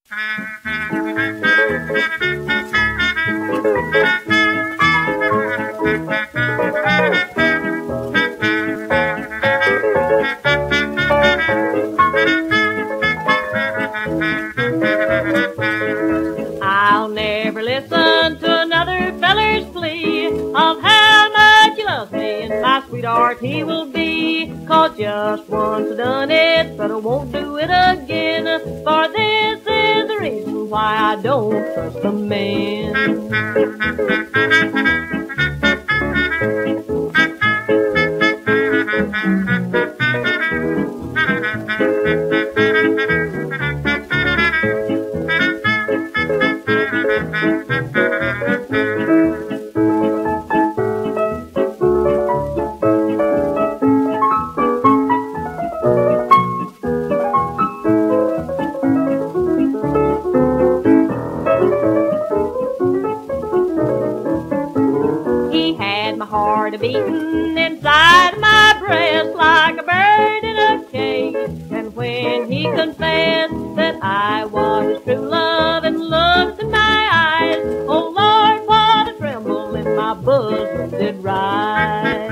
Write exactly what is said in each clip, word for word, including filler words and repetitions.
I'll never listen to another feller's plea of how much he loves me, and my sweetheart he will be. 'Cause just once I done it, but I won't do it again. For this is the reason why I don't trust a man. He had my heart a-beating inside my breast like a bird in a cage. And when he confessed that I was his true love and looked in my eyes, oh Lord, what a tremble in my bosom did rise.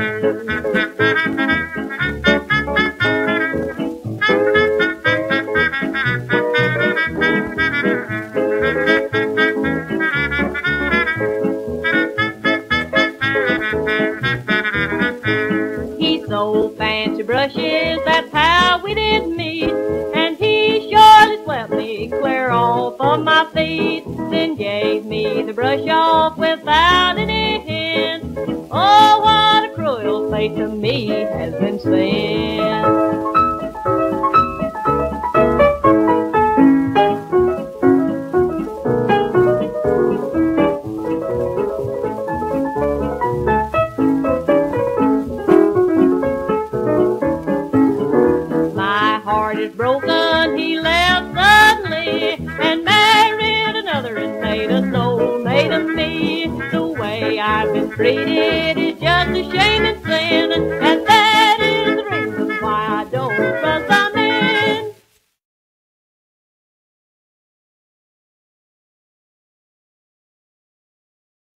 He sold fancy brushes, that's how we did meet, and he surely swept me clear off of my feet, then gave me the brush off without any hint. Oh, what a cruel fate to me has been sent. My heart is broken, he left suddenly and married another and made a soulmate of me. The way I've been treated is just a shame and sin, and